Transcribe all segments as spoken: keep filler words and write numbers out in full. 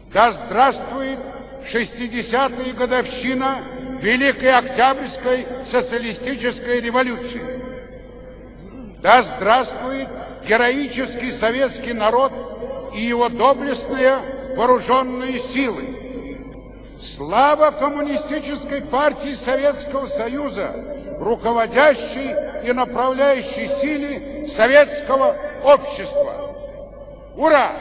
Да здравствует шестидесятая годовщина Великой Октябрьской социалистической революции! Да здравствует героический советский народ и его доблестные вооруженные силы! Слава Коммунистической партии Советского Союза, руководящей и направляющей силе советского общества! Ура!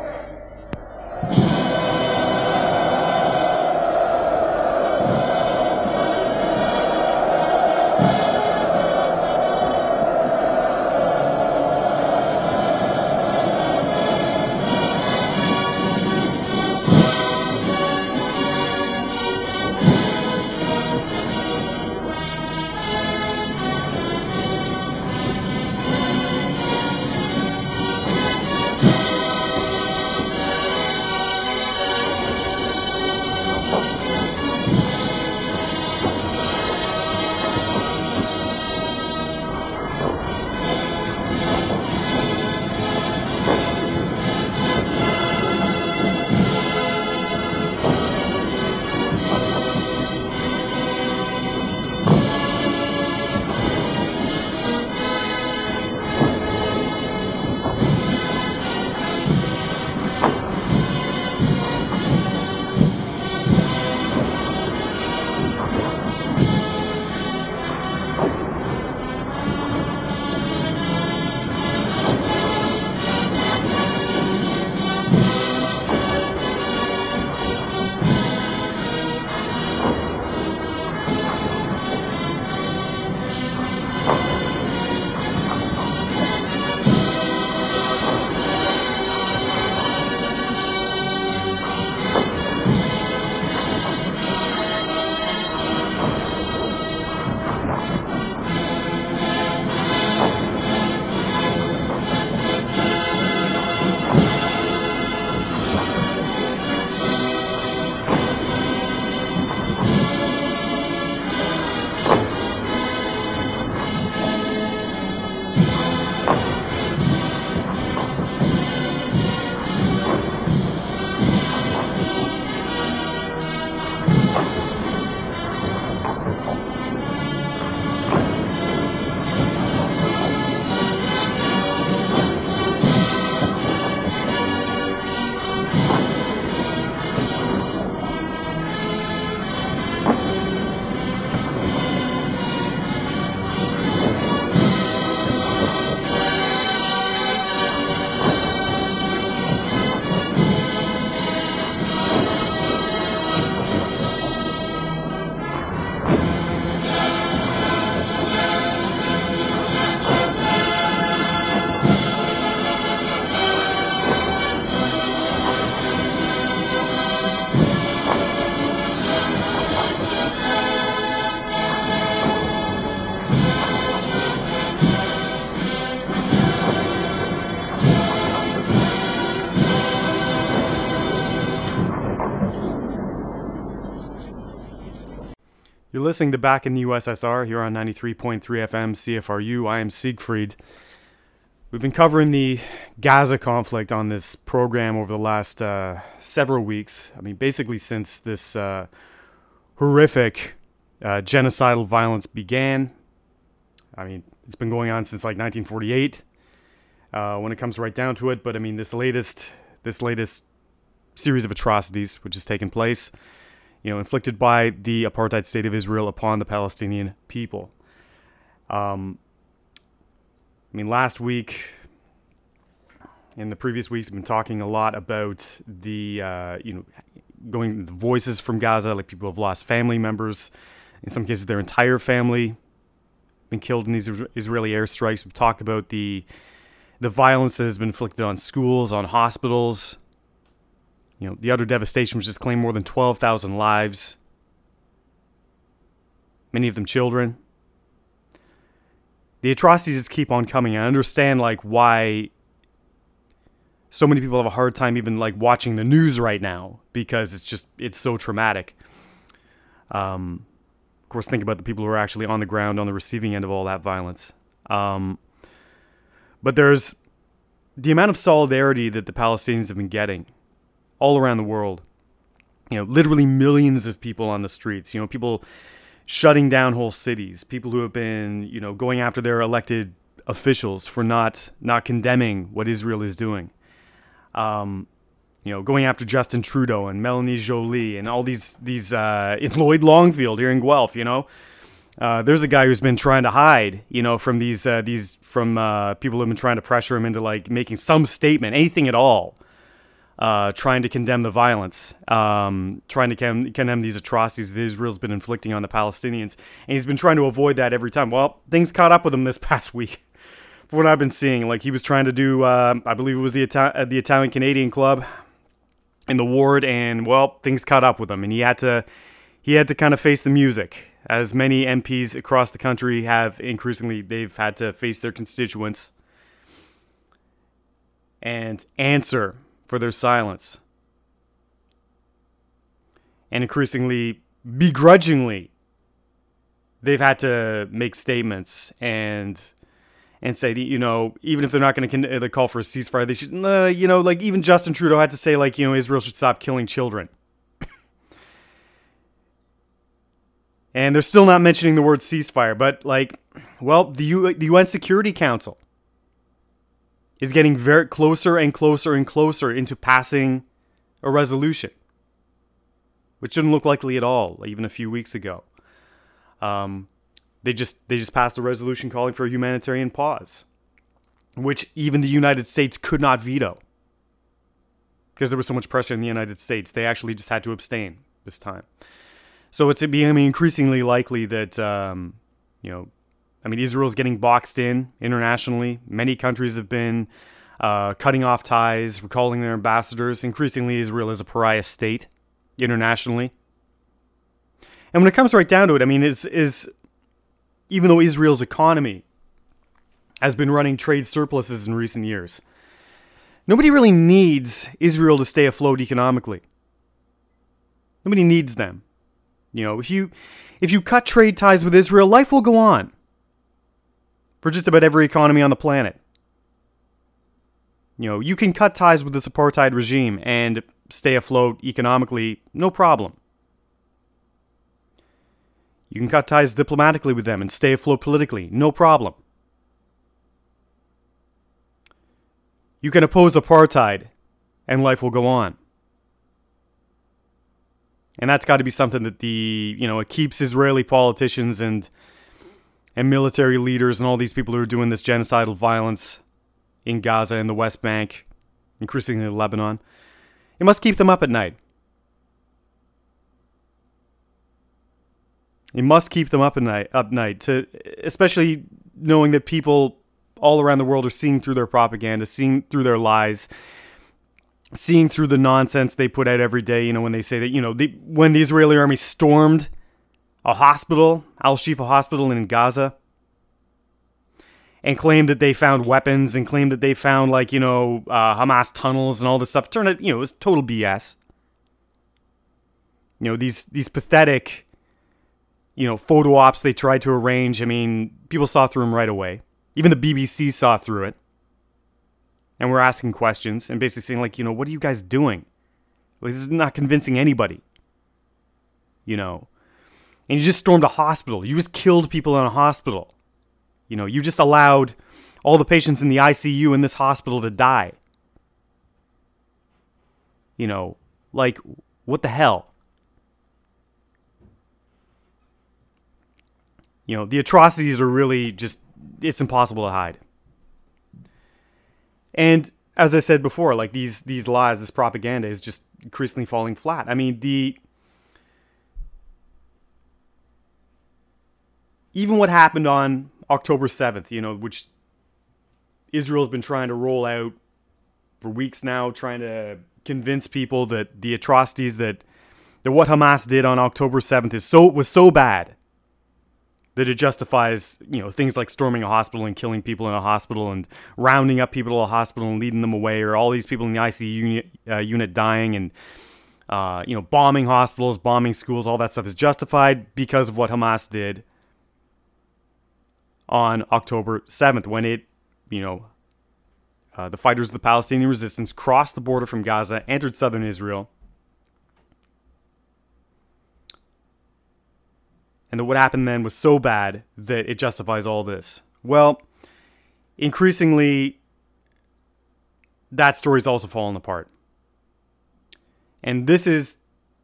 You're listening to Back in the U S S R here on ninety-three point three F M C F R U. I am Siegfried. We've been covering the Gaza conflict on this program over the last uh, several weeks. I mean, basically since this uh, horrific uh, genocidal violence began. I mean, it's been going on since like nineteen forty-eight uh, when it comes right down to it. But I mean, this latest, this latest series of atrocities which has taken place, you know, inflicted by the apartheid state of Israel upon the Palestinian people. Um, I mean, last week, in the previous weeks, we've been talking a lot about the, uh, you know, going the voices from Gaza, like people have lost family members. In some cases, their entire family been killed in these Israeli airstrikes. We've talked about the the violence that has been inflicted on schools, on hospitals. You know, the utter devastation which has claimed more than twelve thousand lives, many of them children. The atrocities just keep on coming. I understand, like, why so many people have a hard time even, like, watching the news right now, because it's just, it's so traumatic. Um, of course, think about the people who are actually on the ground, on the receiving end of all that violence. Um, but there's the amount of solidarity that the Palestinians have been getting. all around the world. You know, literally millions of people on the streets. You know, people shutting down whole cities. People who have been, you know, going after their elected officials for not not condemning what Israel is doing. Um, you know, going after Justin Trudeau and Melanie Joly and all these these uh, in Lloyd Longfield here in Guelph. You know, uh, there's a guy who's been trying to hide, you know, from these uh, these from uh, people who have been trying to pressure him into like making some statement, anything at all. Uh, trying to condemn the violence, um, trying to con- condemn these atrocities that Israel's been inflicting on the Palestinians. And he's been trying to avoid that every time. Well, things caught up with him this past week. From what I've been seeing, like he was trying to do, uh, I believe it was the, Ita- uh, the Italian-Canadian club in the ward, and well, things caught up with him. And he had to, he had to kind of face the music. As many M Ps across the country have increasingly, they've had to face their constituents and answer for their silence. And increasingly, begrudgingly, they've had to make statements and and say that, you know, even if they're not going to con- call for a ceasefire, they should, uh, you know, like even Justin Trudeau had to say, like, you know, Israel should stop killing children. And they're still not mentioning the word ceasefire, but like, well, the, U- the U N Security Council is getting very closer and closer and closer into passing a resolution, which didn't look likely at all, even a few weeks ago. Um, they just they just passed a resolution calling for a humanitarian pause, which even the United States could not veto because there was so much pressure in the United States. They actually just had to abstain this time. So it's becoming increasingly likely that um, you know. I mean, Israel's getting boxed in internationally. Many countries have been uh, cutting off ties, recalling their ambassadors. Increasingly, Israel is a pariah state internationally. And when it comes right down to it, I mean, is is even though Israel's economy has been running trade surpluses in recent years, nobody really needs Israel to stay afloat economically. Nobody needs them. You know, if you if you cut trade ties with Israel, life will go on for just about every economy on the planet. You know, you can cut ties with this apartheid regime and stay afloat economically, no problem. You can cut ties diplomatically with them and stay afloat politically, no problem. You can oppose apartheid and life will go on. And that's got to be something that the, you know, it keeps Israeli politicians and and military leaders and all these people who are doing this genocidal violence in Gaza and the West Bank, increasingly Lebanon, it must keep them up at night. It must keep them up at night, up night, to especially knowing that people all around the world are seeing through their propaganda, seeing through their lies, seeing through the nonsense they put out every day. You know, when they say that, you know, the, when the Israeli army stormed a hospital, Al-Shifa Hospital in Gaza, and claimed that they found weapons and claimed that they found, like, you know, uh, Hamas tunnels and all this stuff. Turned out, you know, it was total B S. You know, these these pathetic, you know, photo ops they tried to arrange. I mean, people saw through them right away. Even the B B C saw through it. And we're asking questions and basically saying, like, you know, what are you guys doing? Like, this is not convincing anybody. You know. And you just stormed a hospital. You just killed people in a hospital. You know, you just allowed all the patients in the I C U in this hospital to die. You know, like, what the hell? You know, the atrocities are really just, it's impossible to hide. And as I said before, like, these these lies, this propaganda is just increasingly falling flat. I mean, the even what happened on October seventh, you know, which Israel's been trying to roll out for weeks now, trying to convince people that the atrocities that, that what Hamas did on October seventh is so was so bad that it justifies, you know, things like storming a hospital and killing people in a hospital and rounding up people to a hospital and leading them away, or all these people in the I C U unit, uh, unit dying and, uh, you know, bombing hospitals, bombing schools, all that stuff is justified because of what Hamas did on October seventh, when it, you know, Uh, the fighters of the Palestinian resistance crossed the border from Gaza, entered southern Israel. And that what happened then was so bad that it justifies all this. Well, increasingly, that story's also fallen apart. And this is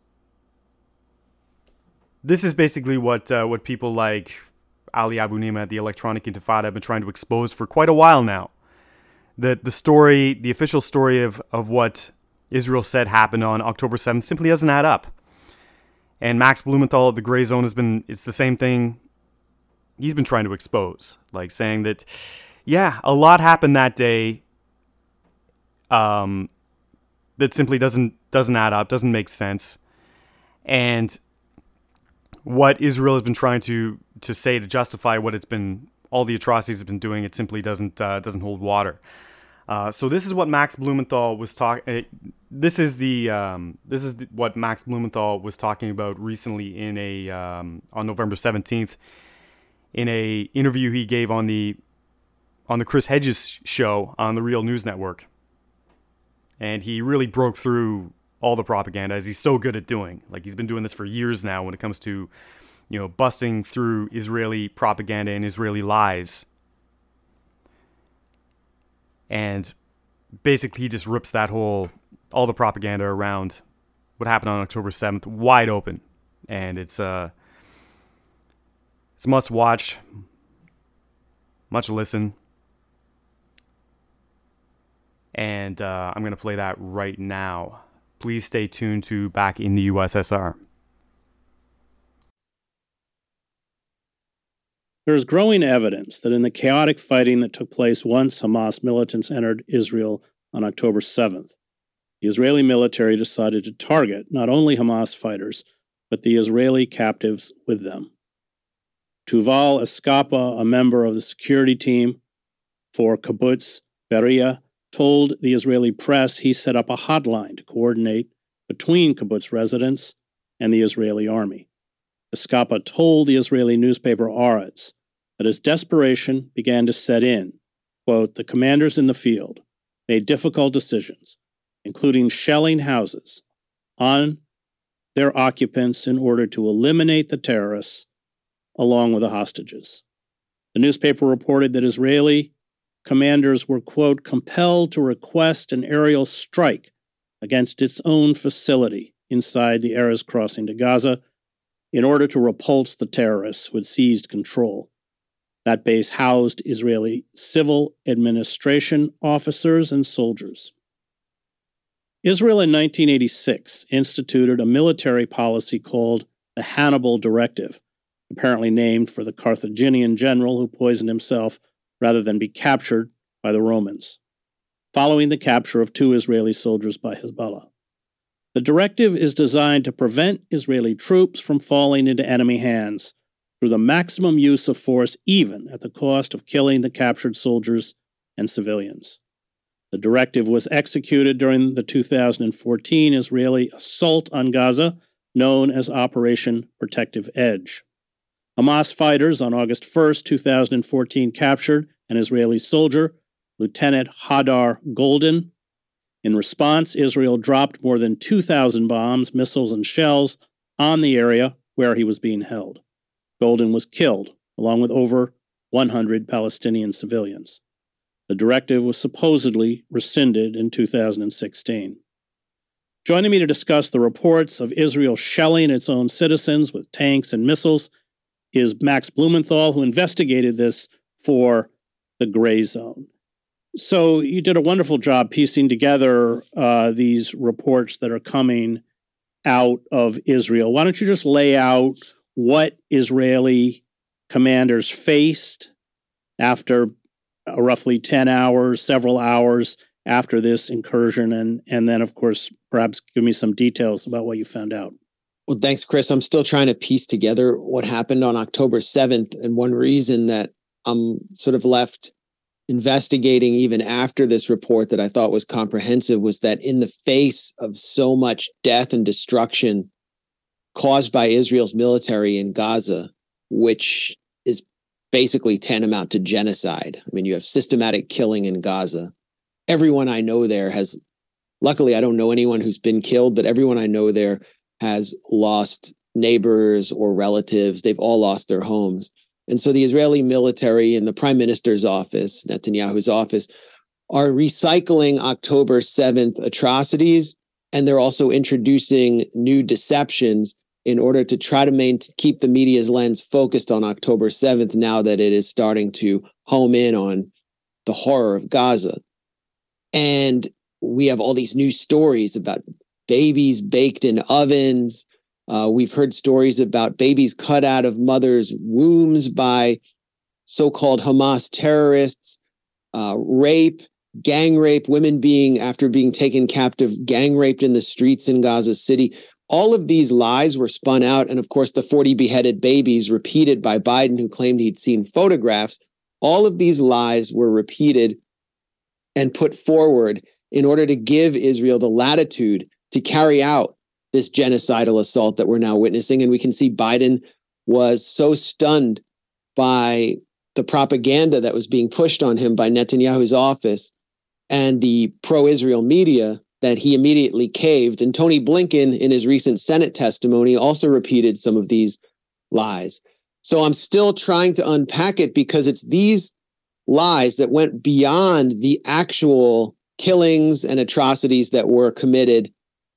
this is basically what uh, what people like Ali Abu Nima at the Electronic Intifada have been trying to expose for quite a while now. That the story, the official story of, of what Israel said happened on October seventh simply doesn't add up. And Max Blumenthal at the Gray Zone has been, it's the same thing he's been trying to expose. Like saying that, yeah, a lot happened that day um, that simply doesn't doesn't add up, doesn't make sense. And what Israel has been trying to to say to justify what it's been, all the atrocities it's been doing, it simply doesn't uh, doesn't hold water. Uh, so this is what Max Blumenthal was talking. This is the um, this is the, what Max Blumenthal was talking about recently in a um, on November seventeenth in a interview he gave on the on the Chris Hedges show on the Real News Network, and he really broke through all the propaganda, as he's so good at doing. Like, he's been doing this for years now when it comes to, you know, busting through Israeli propaganda and Israeli lies. And basically he just rips that whole, all the propaganda around what happened on October seventh wide open. And it's uh, it's a must watch, much listen. And uh, I'm going to play that right now. Please stay tuned to Back in the U S S R. There is growing evidence that in the chaotic fighting that took place once Hamas militants entered Israel on October seventh, the Israeli military decided to target not only Hamas fighters, but the Israeli captives with them. Tuval Eskapa, a member of the security team for Kibbutz Beria, told the Israeli press he set up a hotline to coordinate between kibbutz residents and the Israeli army. Eskapa told the Israeli newspaper Haaretz that as desperation began to set in, quote, the commanders in the field made difficult decisions, including shelling houses on their occupants in order to eliminate the terrorists along with the hostages. The newspaper reported that Israeli commanders were, quote, compelled to request an aerial strike against its own facility inside the Erez crossing to Gaza in order to repulse the terrorists who had seized control. That base housed Israeli civil administration officers and soldiers. Israel in nineteen eighty-six instituted a military policy called the Hannibal Directive, apparently named for the Carthaginian general who poisoned himself rather than be captured by the Romans, following the capture of two Israeli soldiers by Hezbollah. The directive is designed to prevent Israeli troops from falling into enemy hands through the maximum use of force, even at the cost of killing the captured soldiers and civilians. The directive was executed during the two thousand fourteen Israeli assault on Gaza, known as Operation Protective Edge. Hamas fighters on August first, two thousand fourteen captured an Israeli soldier, Lieutenant Hadar Golden. In response, Israel dropped more than two thousand bombs, missiles, and shells on the area where he was being held. Golden was killed, along with over one hundred Palestinian civilians. The directive was supposedly rescinded in two thousand sixteen. Joining me to discuss the reports of Israel shelling its own citizens with tanks and missiles is Max Blumenthal, who investigated this for the Gray Zone. So you did a wonderful job piecing together uh, these reports that are coming out of Israel. Why don't you just lay out what Israeli commanders faced after uh, roughly ten hours, several hours after this incursion, and, and then, of course, perhaps give me some details about what you found out. Well, thanks, Chris. I'm still trying to piece together what happened on October seventh. And one reason that I'm sort of left investigating even after this report that I thought was comprehensive was that in the face of so much death and destruction caused by Israel's military in Gaza, which is basically tantamount to genocide. I mean, you have systematic killing in Gaza. everyone I know there has, luckily I don't know anyone who's been killed, but everyone I know there has lost neighbors or relatives. They've all lost their homes. And so the Israeli military and the prime minister's office, Netanyahu's office, are recycling October seventh atrocities. And they're also introducing new deceptions in order to try to maintain, keep the media's lens focused on October seventh now that it is starting to home in on the horror of Gaza. And we have all these new stories about babies baked in ovens. Uh, we've heard stories about babies cut out of mothers' wombs by so-called Hamas terrorists, uh, rape, gang rape, women being, after being taken captive, gang raped in the streets in Gaza City. All of these lies were spun out. And of course, the forty beheaded babies repeated by Biden, who claimed he'd seen photographs. All of these lies were repeated and put forward in order to give Israel the latitude to carry out this genocidal assault that we're now witnessing. And we can see Biden was so stunned by the propaganda that was being pushed on him by Netanyahu's office and the pro-Israel media that he immediately caved. And Tony Blinken, in his recent Senate testimony, also repeated some of these lies. So I'm still trying to unpack it because it's these lies that went beyond the actual killings and atrocities that were committed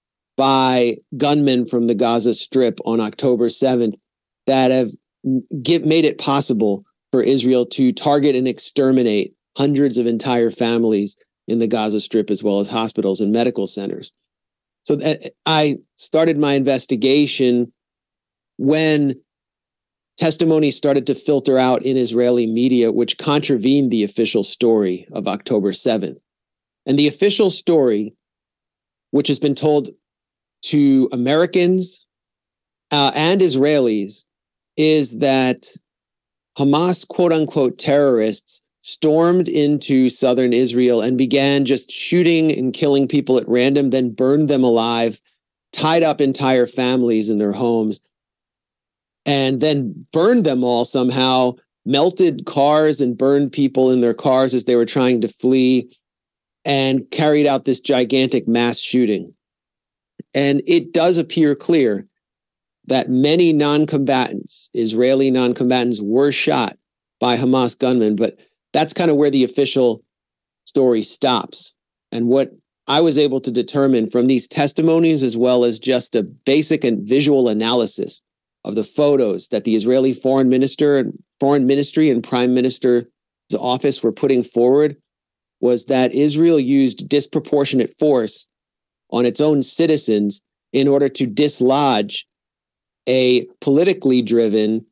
by gunmen from the Gaza Strip on October seventh that have give, made it possible for Israel to target and exterminate hundreds of entire families in the Gaza Strip, as well as hospitals and medical centers. So that I started my investigation when testimony started to filter out in Israeli media, which contravened the official story of October seventh. And the official story, which has been told to Americans uh, and Israelis, is that Hamas, quote unquote, terrorists stormed into southern Israel and began just shooting and killing people at random, then burned them alive, tied up entire families in their homes, and then burned them all somehow, melted cars and burned people in their cars as they were trying to flee, and carried out this gigantic mass shooting. And it does appear clear that many non-combatants, Israeli non-combatants, were shot by Hamas gunmen, but that's kind of where the official story stops. And what I was able to determine from these testimonies, as well as just a basic and visual analysis of the photos that the Israeli foreign minister and foreign ministry and prime minister's office were putting forward, was that Israel used disproportionate force on its own citizens in order to dislodge a politically driven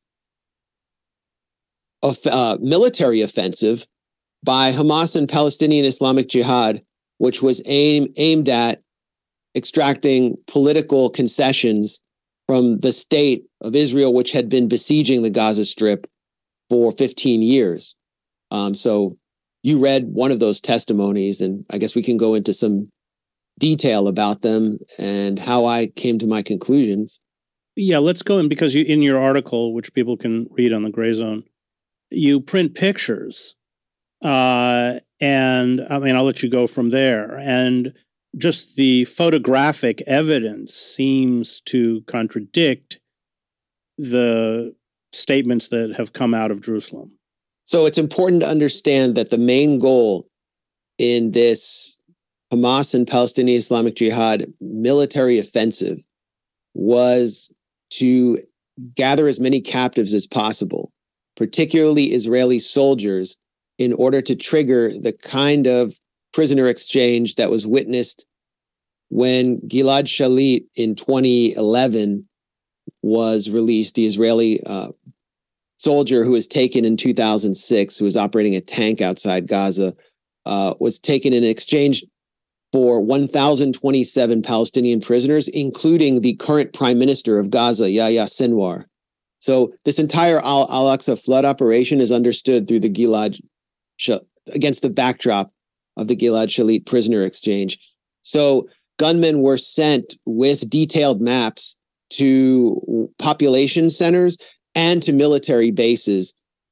uh, military offensive by Hamas and Palestinian Islamic Jihad, which was aim, aimed at extracting political concessions from the state of Israel, which had been besieging the Gaza Strip for fifteen years. Um, so you read one of those testimonies, and I guess we can go into some detail about them and how I came to my conclusions. Yeah, let's go in, because you, in your article, which people can read on the Gray Zone, you print pictures. Uh, and I mean, I'll let you go from there. And just the photographic evidence seems to contradict the statements that have come out of Jerusalem. So it's important to understand that the main goal in this Hamas and Palestinian Islamic Jihad military offensive was to gather as many captives as possible, particularly Israeli soldiers, in order to trigger the kind of prisoner exchange that was witnessed when Gilad Shalit in twenty eleven was released, the Israeli uh, soldier who was taken in two thousand six, who was operating a tank outside Gaza, uh, was taken in exchange for one thousand twenty-seven Palestinian prisoners, including the current prime minister of Gaza, Yahya Sinwar. So this entire Al- Al-Aqsa flood operation is understood through the Gilad, Sh- against the backdrop of the Gilad Shalit prisoner exchange. So gunmen were sent with detailed maps to population centers and to military bases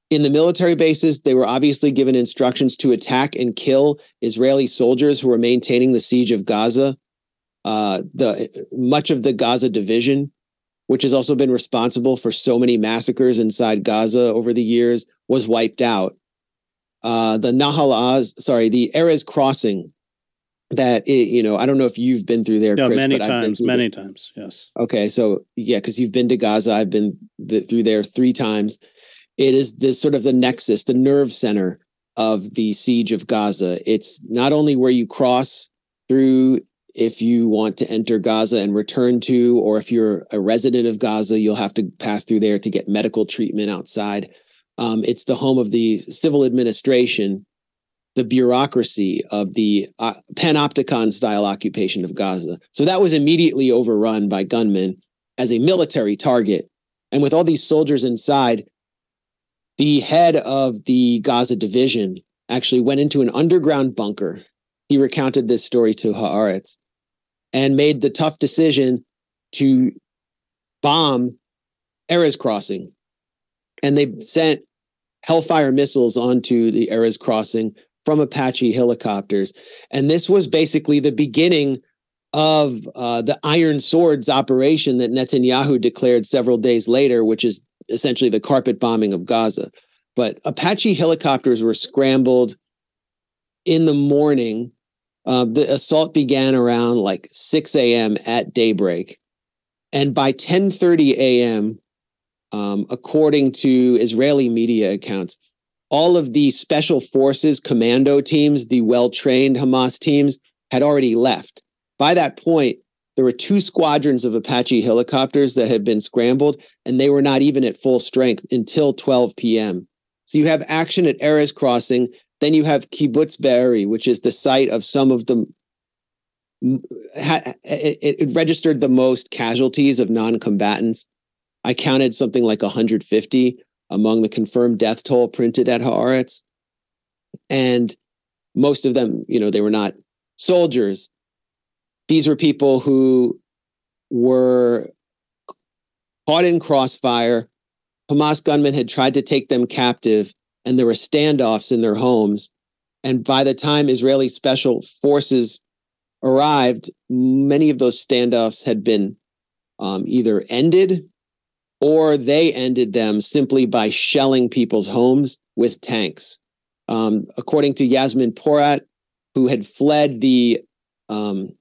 In the military bases, they were obviously given instructions to attack and kill Israeli soldiers who were maintaining the siege of Gaza. Uh, the much of the Gaza division, which has also been responsible for so many massacres inside Gaza over the years, was wiped out. Uh, the Nahal Oz, sorry, the Erez crossing, that, it, you know, I don't know if you've been through there, Yeah, Chris, many but I've been times, through many there. times, yes. Okay, so yeah, because you've been to Gaza, I've been th- through there three times. It is the sort of the nexus, the nerve center of the siege of Gaza. It's not only where you cross through if you want to enter Gaza and return to, or if you're a resident of Gaza, you'll have to pass through there to get medical treatment outside. Um, it's the home of the civil administration, the bureaucracy of the uh, panopticon style occupation of Gaza. So that was immediately overrun by gunmen as a military target. And with all these soldiers inside, the head of the Gaza division actually went into an underground bunker. He recounted this story to Haaretz and made the tough decision to bomb Erez crossing. And they sent Hellfire missiles onto the Erez crossing from Apache helicopters. And this was basically the beginning of uh, the Iron Swords operation that Netanyahu declared several days later, which is essentially the carpet bombing of Gaza. But Apache helicopters were scrambled in the morning. Uh, the assault began around like six a.m. at daybreak. And by ten thirty a.m., um, according to Israeli media accounts, all of the special forces commando teams, the well-trained Hamas teams, had already left. By that point, there were two squadrons of Apache helicopters that had been scrambled, and they were not even at full strength until twelve p.m. So you have action at Erez crossing. Then you have Kibbutz Be'eri, which is the site of some of the, it, it registered the most casualties of non-combatants. I counted something like one hundred fifty among the confirmed death toll printed at Haaretz. And most of them, you know, they were not soldiers. These were people who were caught in crossfire. Hamas gunmen had tried to take them captive, and there were standoffs in their homes. And by the time Israeli special forces arrived, many of those standoffs had been um, either ended, or they ended them simply by shelling people's homes with tanks. Um, according to Yasmin Porat, who had fled the um,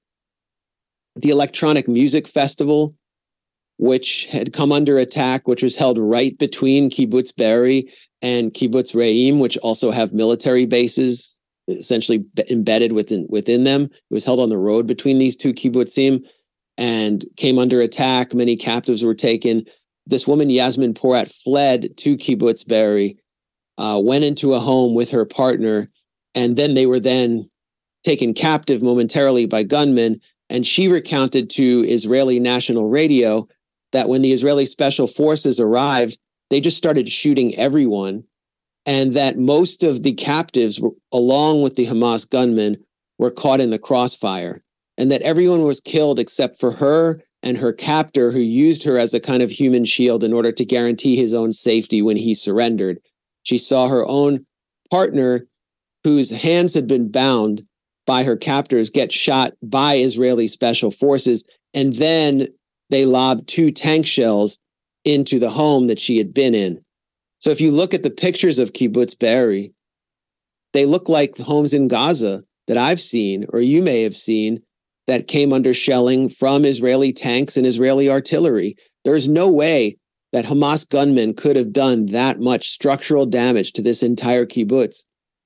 the electronic music festival, which had come under attack, which was held right between Kibbutz Be'eri and Kibbutz Re'im, which also have military bases essentially embedded within within them. It was held on the road between these two kibbutzim and came under attack. Many captives were taken. This woman, Yasmin Porat, fled to Kibbutz Be'eri, uh, went into a home with her partner, and then they were then taken captive momentarily by gunmen. And she recounted to Israeli national radio that when the Israeli special forces arrived, they just started shooting everyone, and that most of the captives, were, along with the Hamas gunmen, were caught in the crossfire, and that everyone was killed except for her and her captor, who used her as a kind of human shield in order to guarantee his own safety when he surrendered. She saw her own partner, whose hands had been bound by her captors, get shot by Israeli special forces, and then they lobbed two tank shells into the home that she had been in. So if you look at the pictures of Kibbutz Be'eri, they look like homes in Gaza that I've seen, or you may have seen, that came under shelling from Israeli tanks and Israeli artillery. There's no way that Hamas gunmen could have done that much structural damage to this entire kibbutz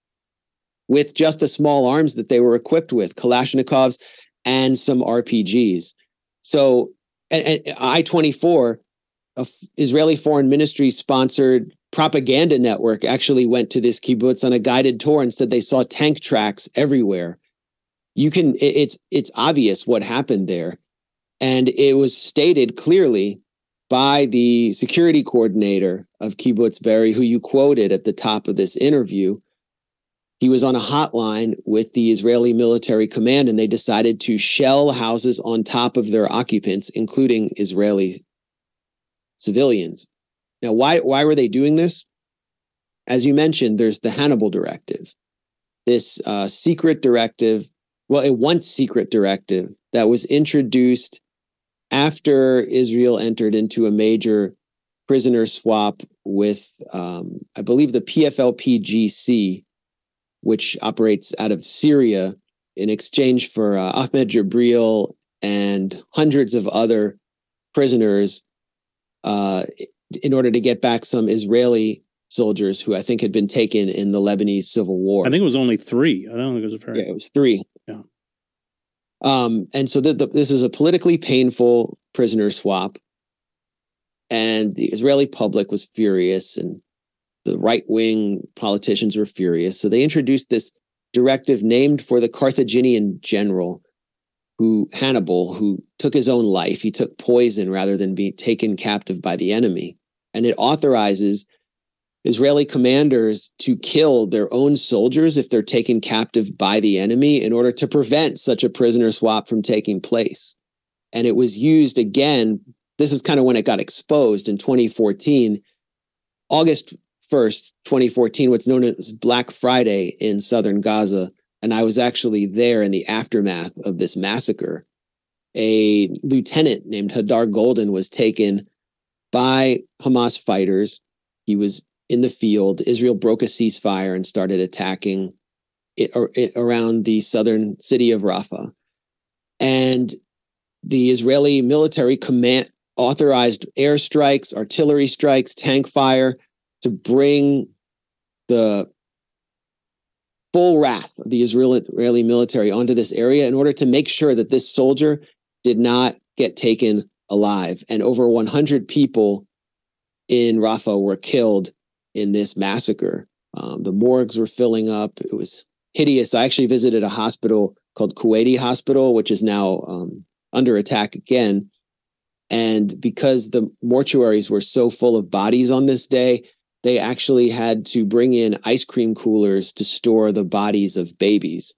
with just the small arms that they were equipped with, Kalashnikovs and some R P Gs. So and, and I twenty-four, a Israeli Foreign Ministry sponsored propaganda network, actually went to this kibbutz on a guided tour and said they saw tank tracks everywhere. You can, it's it's obvious what happened there. And it was stated clearly by the security coordinator of Kibbutz Be'eri, who you quoted at the top of this interview. He was on a hotline with the Israeli military command, and they decided to shell houses on top of their occupants, including Israeli civilians. Now, why, why were they doing this? as you mentioned, there's the Hannibal Directive, this uh, secret directive, well, a once secret directive that was introduced after Israel entered into a major prisoner swap with, um, I believe, the P F L P G C, which operates out of Syria, in exchange for uh, Ahmed Jibril and hundreds of other prisoners uh, in order to get back some Israeli soldiers who I think had been taken in the Lebanese civil war. I think it was only three. I don't think it was very. Yeah, it was three. Yeah. Um, and so the, the, this is a politically painful prisoner swap. And the Israeli public was furious and the right-wing politicians were furious. So they introduced this directive named for the Carthaginian general who Hannibal, who took his own life. He took poison rather than be taken captive by the enemy. And it authorizes Israeli commanders to kill their own soldiers if they're taken captive by the enemy in order to prevent such a prisoner swap from taking place. And it was used again. This is kind of when it got exposed in twenty fourteen, August first, twenty fourteen, what's known as Black Friday in southern Gaza. And I was actually there in the aftermath of this massacre. A lieutenant named Hadar Golden was taken by Hamas fighters. He was in the field. Israel broke a ceasefire and started attacking it, or, it around the southern city of Rafah. And the Israeli military command authorized airstrikes, artillery strikes, tank fire to bring the full wrath of the Israeli military onto this area in order to make sure that this soldier did not get taken alive. And over one hundred people in Rafah were killed in this massacre. Um, the morgues were filling up. It was hideous. I actually visited a hospital called Kuwaiti Hospital, which is now um, under attack again. And because the mortuaries were so full of bodies on this day, they actually had to bring in ice cream coolers to store the bodies of babies.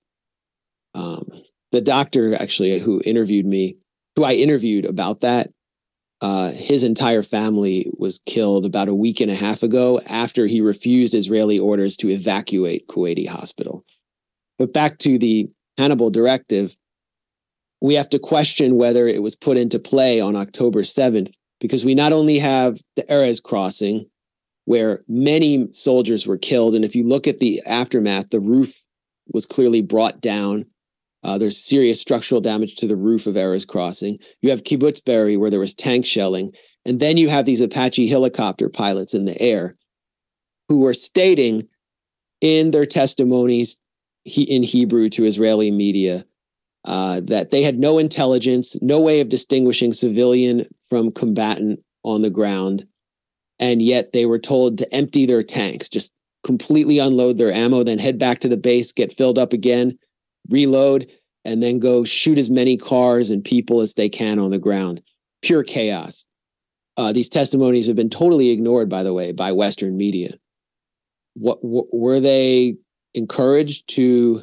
Um, the doctor actually who interviewed me, who I interviewed about that, uh, his entire family was killed about a week and a half ago after he refused Israeli orders to evacuate Kuwaiti Hospital. But back to the Hannibal Directive, we have to question whether it was put into play on October seventh, because we not only have the Erez crossing, where many soldiers were killed. And if you look at the aftermath, the roof was clearly brought down. Uh, there's serious structural damage to the roof of Erez crossing. You have Kibbutz Be'eri, where there was tank shelling. And then you have these Apache helicopter pilots in the air who were stating in their testimonies he, in Hebrew to Israeli media uh, that they had no intelligence, no way of distinguishing civilian from combatant on the ground. And yet they were told to empty their tanks, just completely unload their ammo, then head back to the base, get filled up again, reload, and then go shoot as many cars and people as they can on the ground. Pure chaos. Uh, these testimonies have been totally ignored, by the way, by Western media. What w- were they encouraged to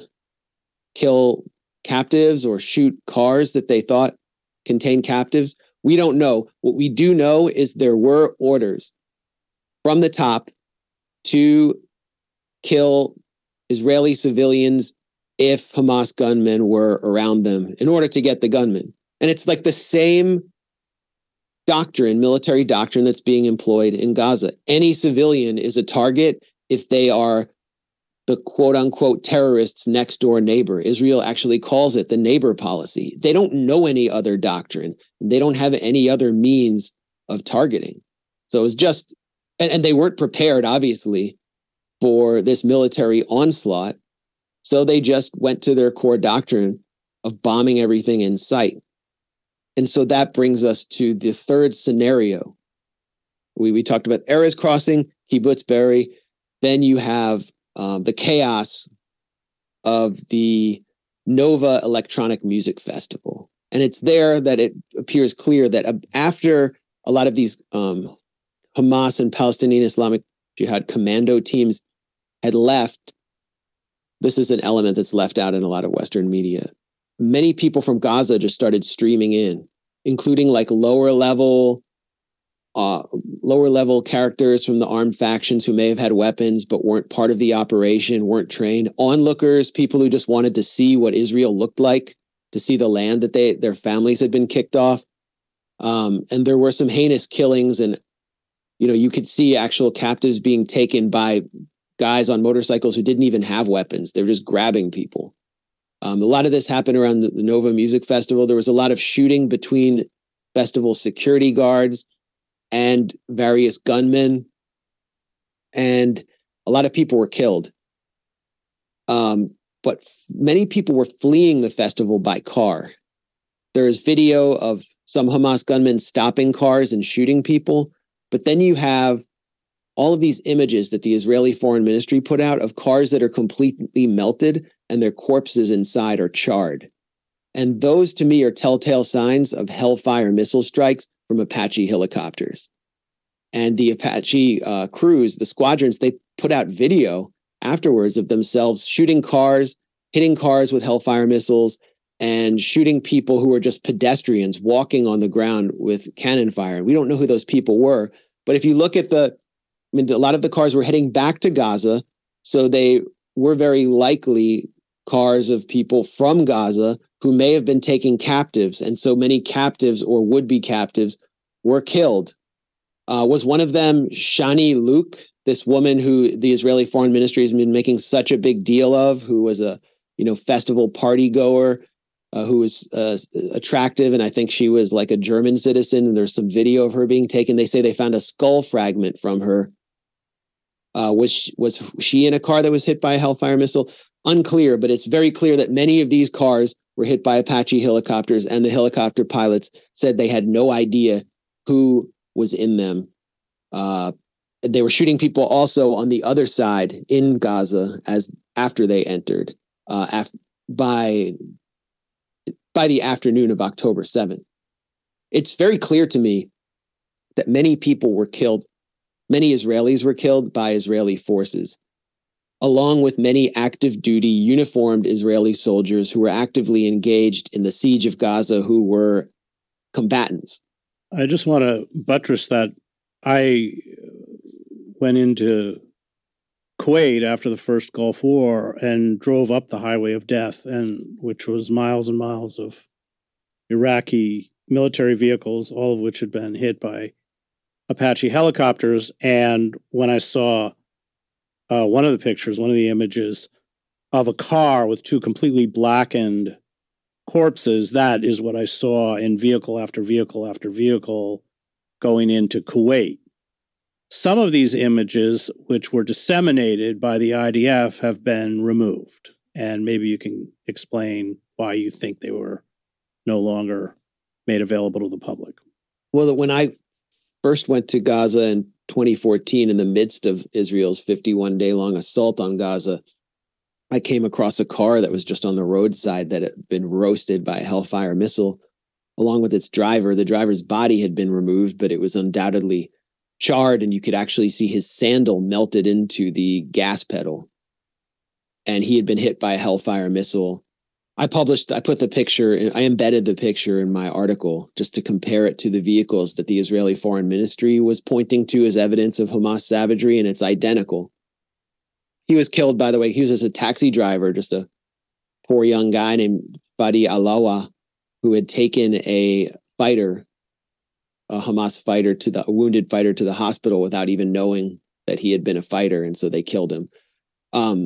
kill captives or shoot cars that they thought contained captives? We don't know. What we do know is there were orders from the top to kill Israeli civilians if Hamas gunmen were around them in order to get the gunmen. And it's like the same doctrine, military doctrine that's being employed in Gaza. Any civilian is a target if they are the quote unquote terrorists' next door neighbor. Israel actually calls it the neighbor policy. They don't know any other doctrine. They don't have any other means of targeting. So it was just, and, and they weren't prepared, obviously, for this military onslaught. So they just went to their core doctrine of bombing everything in sight. And so that brings us to the third scenario. We, we talked about Erez crossing, Kibbutz Be'eri. Then you have um, the chaos of the Nova Electronic Music Festival. And it's there that it appears clear that after a lot of these um, Hamas and Palestinian Islamic Jihad commando teams had left, this is an element that's left out in a lot of Western media. Many people from Gaza just started streaming in, including like lower level uh, lower level characters from the armed factions who may have had weapons but weren't part of the operation, weren't trained, onlookers, people who just wanted to see what Israel looked like, to see the land that they their families had been kicked off. Um, and there were some heinous killings, and you know, you could see actual captives being taken by guys on motorcycles who didn't even have weapons. They were just grabbing people. Um, a lot of this happened around the, the Nova Music Festival. There was a lot of shooting between festival security guards and various gunmen, and a lot of people were killed. Um, but f- many people were fleeing the festival by car. There is video of some Hamas gunmen stopping cars and shooting people. But then you have all of these images that the Israeli Foreign Ministry put out of cars that are completely melted and their corpses inside are charred. And those, to me, are telltale signs of Hellfire missile strikes from Apache helicopters. And the Apache uh, crews, the squadrons, they put out video afterwards of themselves shooting cars, hitting cars with Hellfire missiles, and shooting people who were just pedestrians walking on the ground with cannon fire. We don't know who those people were. But if you look at the, I mean, a lot of the cars were heading back to Gaza. So they were very likely cars of people from Gaza who may have been taken captives. And so many captives or would-be captives were killed. Uh, was one of them Shani Luke, this woman who the Israeli Foreign Ministry has been making such a big deal of, who was a, you know, festival party goer, uh, who was uh, attractive. And I think she was like a German citizen. And there's some video of her being taken. They say they found a skull fragment from her. Uh, was, she, was she in a car that was hit by a Hellfire missile? Unclear, but it's very clear that many of these cars were hit by Apache helicopters, and the helicopter pilots said they had no idea who was in them. Uh, they were shooting people also on the other side in Gaza as after they entered uh, af- by by the afternoon of October seventh. It's very clear to me that many people were killed. Many Israelis were killed by Israeli forces, along with many active duty uniformed Israeli soldiers who were actively engaged in the siege of Gaza, who were combatants. I just want to buttress that. I went into Kuwait after the first Gulf War and drove up the highway of death, and which was miles and miles of Iraqi military vehicles, all of which had been hit by Apache helicopters. And when I saw uh, one of the pictures, one of the images of a car with two completely blackened corpses, that is what I saw in vehicle after vehicle after vehicle going into Kuwait. Some of these images, which were disseminated by the I D F, have been removed. And maybe you can explain why you think they were no longer made available to the public. Well, when I first went to Gaza in twenty fourteen, in the midst of Israel's fifty-one day long assault on Gaza, I came across a car that was just on the roadside that had been roasted by a Hellfire missile, along with its driver. The driver's body had been removed, but it was undoubtedly charred, and you could actually see his sandal melted into the gas pedal. And he had been hit by a Hellfire missile. I published, I put the picture, I embedded the picture in my article just to compare it to the vehicles that the Israeli Foreign Ministry was pointing to as evidence of Hamas savagery, and it's identical. He was killed, by the way, he was as a taxi driver, just a poor young guy named Fadi Alawa, who had taken a fighter, a Hamas fighter, to the a wounded fighter to the hospital without even knowing that he had been a fighter, and so they killed him. Um,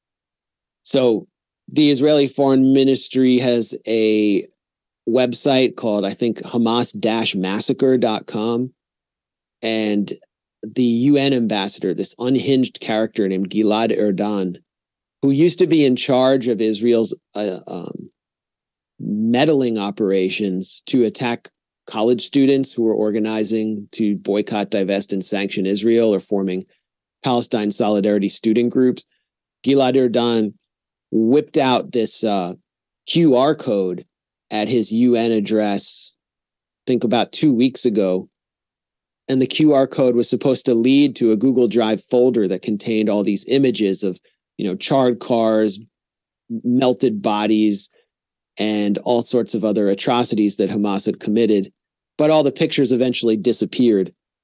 so the Israeli Foreign Ministry has a website called, I think, Hamas Massacre dot com, and the U N ambassador, this unhinged character named Gilad Erdan, who used to be in charge of Israel's uh, um, meddling operations to attack college students who were organizing to boycott, divest, and sanction Israel, or forming Palestine Solidarity student groups. Gilad Erdan whipped out this uh, Q R code at his U N address, I think about two weeks ago. And the Q R code was supposed to lead to a Google Drive folder that contained all these images of, you know, charred cars, melted bodies, and all sorts of other atrocities that Hamas had committed. But all the pictures eventually disappeared.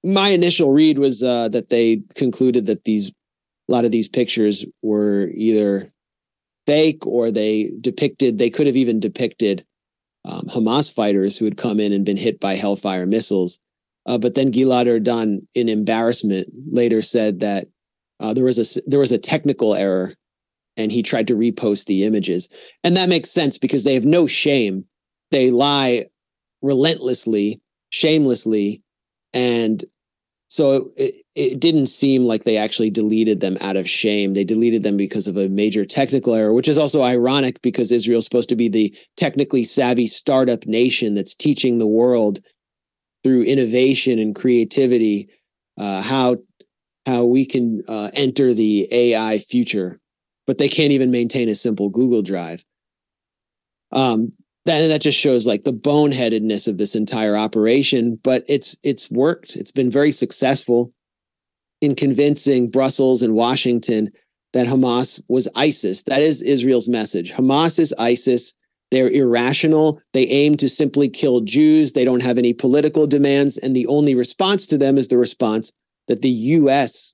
my initial read was uh, that they concluded that these a lot of these pictures were either fake or they depicted, they could have even depicted um, Hamas fighters who had come in and been hit by Hellfire missiles. Uh, but then Gilad Erdan, in embarrassment, later said that uh, there was a there was a technical error, and he tried to repost the images. And that makes sense because they have no shame. They lie relentlessly, shamelessly, and so it, it didn't seem like they actually deleted them out of shame. They deleted them because of a major technical error, which is also ironic because Israel's supposed to be the technically savvy startup nation that's teaching the world through innovation and creativity uh, how how we can uh, enter the A I future. But they can't even maintain a simple Google Drive. Um, that, that just shows like the boneheadedness of this entire operation, but it's it's worked. It's been very successful in convincing Brussels and Washington that Hamas was ISIS. That is Israel's message. Hamas is ISIS. They're irrational. They aim to simply kill Jews. They don't have any political demands. And the only response to them is the response that the U S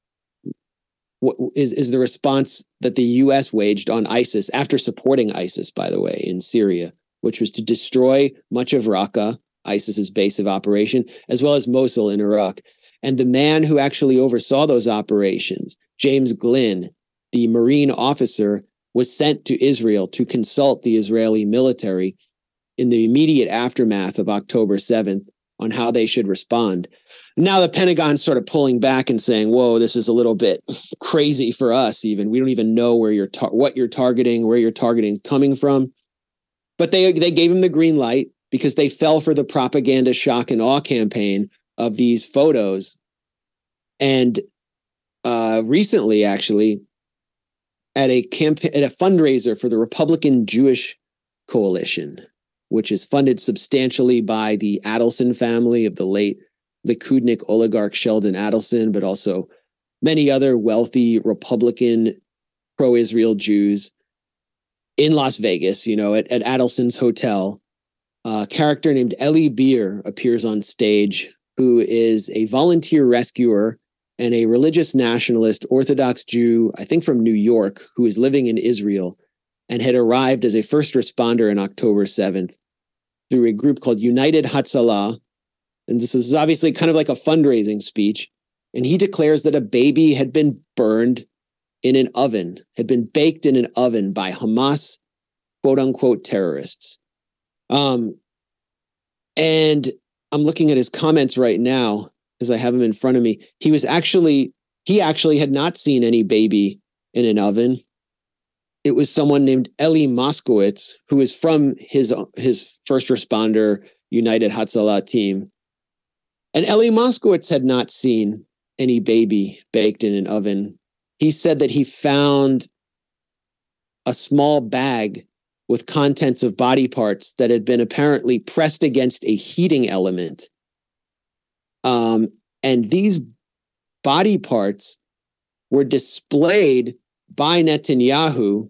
is, is the response that the U S waged on ISIS after supporting ISIS, by the way, in Syria, which was to destroy much of Raqqa, ISIS's base of operation, as well as Mosul in Iraq. And the man who actually oversaw those operations, James Glynn, the Marine officer, was sent to Israel to consult the Israeli military in the immediate aftermath of October seventh on how they should respond. Now the Pentagon's sort of pulling back and saying, whoa, this is a little bit crazy for us even. We don't even know where you're tar- what you're targeting, where you're targeting is coming from. But they they gave him the green light because they fell for the propaganda shock and awe campaign of these photos. And uh, recently, actually, at a campaign, at a fundraiser for the Republican Jewish Coalition, which is funded substantially by the Adelson family of the late Likudnik oligarch Sheldon Adelson, but also many other wealthy Republican pro-Israel Jews in Las Vegas, you know, at, at Adelson's hotel. A character named Eli Beer appears on stage, who is a volunteer rescuer and a religious nationalist Orthodox Jew, I think from New York, who is living in Israel and had arrived as a first responder on October seventh through a group called United Hatzalah. And this is obviously kind of like a fundraising speech. And he declares that a baby had been burned in an oven, had been baked in an oven by Hamas, quote unquote, terrorists. Um, and I'm looking at his comments right now because I have him in front of me. He was actually, he actually had not seen any baby in an oven. It was someone named Eli Moskowitz, who is from his, his first responder United Hatzalah team. And Eli Moskowitz had not seen any baby baked in an oven. He said that he found a small bag with contents of body parts that had been apparently pressed against a heating element. Um, and these body parts were displayed by Netanyahu